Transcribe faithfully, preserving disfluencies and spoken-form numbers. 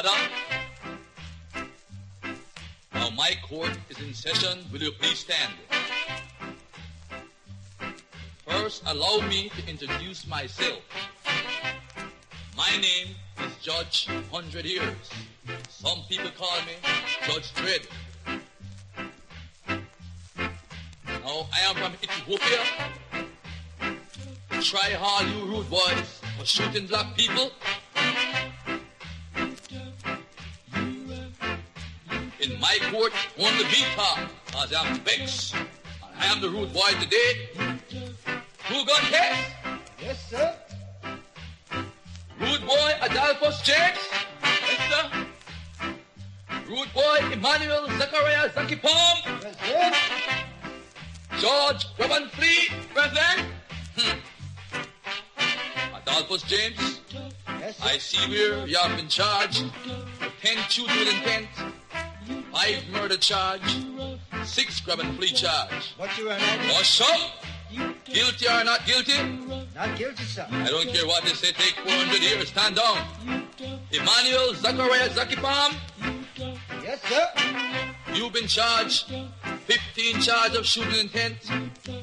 Madam. Now my court is in session. Will you please stand? First, allow me to introduce myself. My name is Judge Hundred Years. Some people call me Judge Dread. Now, I am from Ethiopia. Try hard, you rude boys, for shooting black people. In my court, only be talk, as I am vexed. And I am the rude boy today. Who got case? Yes, sir. Rude boy Adolphus James? Yes, sir. Rude boy Emmanuel Zachariah Zakipom? Present. George Robin Flea? Present. Hmm. Adolphus James? Yes, sir. I see where you have been charged with ten shooting with intent, five murder charge, six grab and flee charge. What you are not What's up? Guilty or not guilty? Not guilty, sir. I don't care what they say, take four hundred years, stand down. Emmanuel Zachariah Zakipam, Yes, sir. you've been charged fifteen charge of shooting intent,